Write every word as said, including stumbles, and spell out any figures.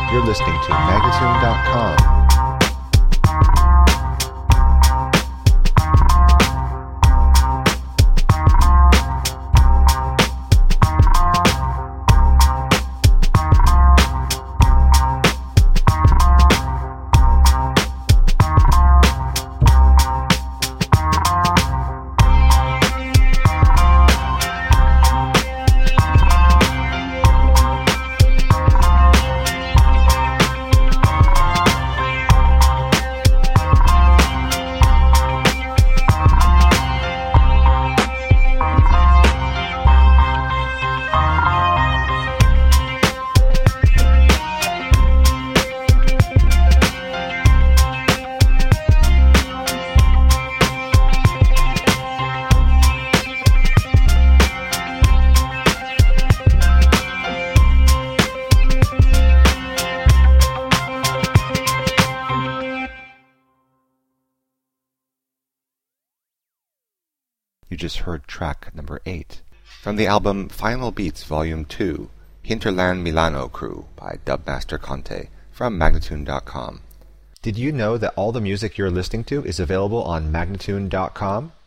You're listening to Magnatune dot com. You just heard track number eight from the album Final Beats Volume two, Hinterland Milano Crew by Dubmaster Conte from Magnatune dot com. Did you know that all the music you're listening to is available on Magnatune dot com?